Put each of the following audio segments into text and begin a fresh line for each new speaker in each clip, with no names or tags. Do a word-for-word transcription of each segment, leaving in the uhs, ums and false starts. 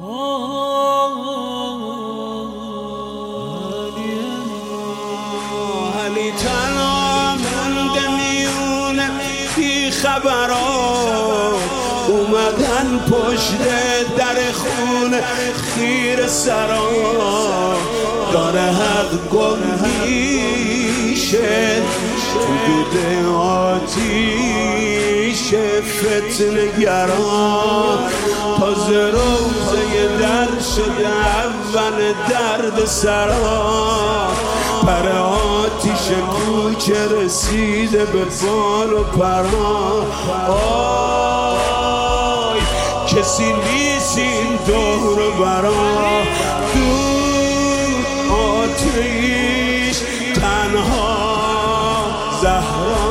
علی تنها مونده میونه بی خبرات، اومدن پشت در خونه خیر سرا، داره حق گم میشه تو دود آتیش فتنه گران. تازه روزه در شده اول درد سرا، پر آتیش کوچه رسیده به بال و پران. آی کسی نیست این دور و برا، دور آتیش تنها زهرا.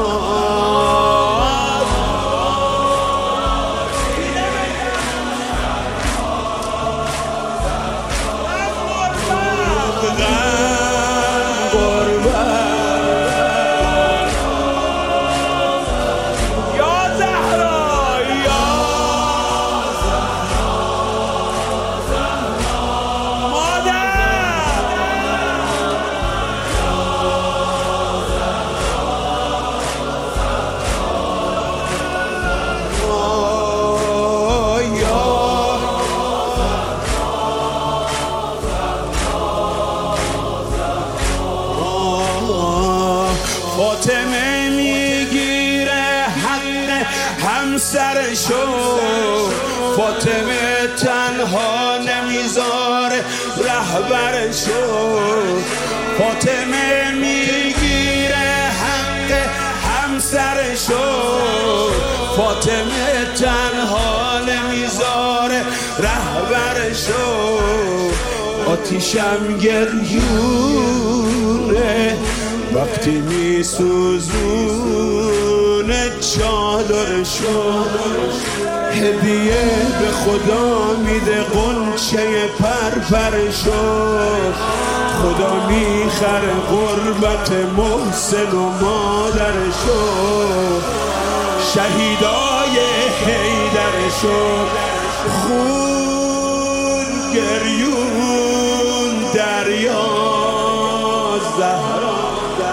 فاطمه میگیره حق همسرشو، فاطمه تنها نمیذاره رهبرشو. فاطمه میگیره حق همسرشو، فاطمه تنها نمیذاره رهبرشو. آتیشم گریونه وقتی می سوزونه چادرشو، هدیه به خدا میده غنچه پرپرشو. خدا میخره غربت محسن و مادرشو، شهیدای حیدرشو. خون گریون دریا زهرا،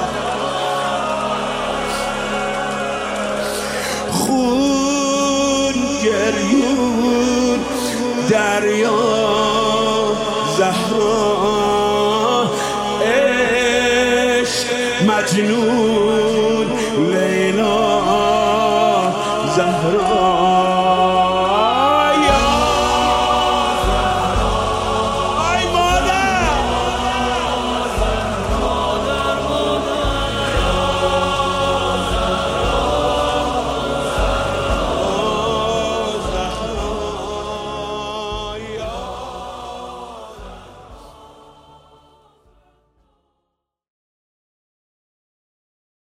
خون گریون دریا زهرا. عشق مجنون لیلا زهرا.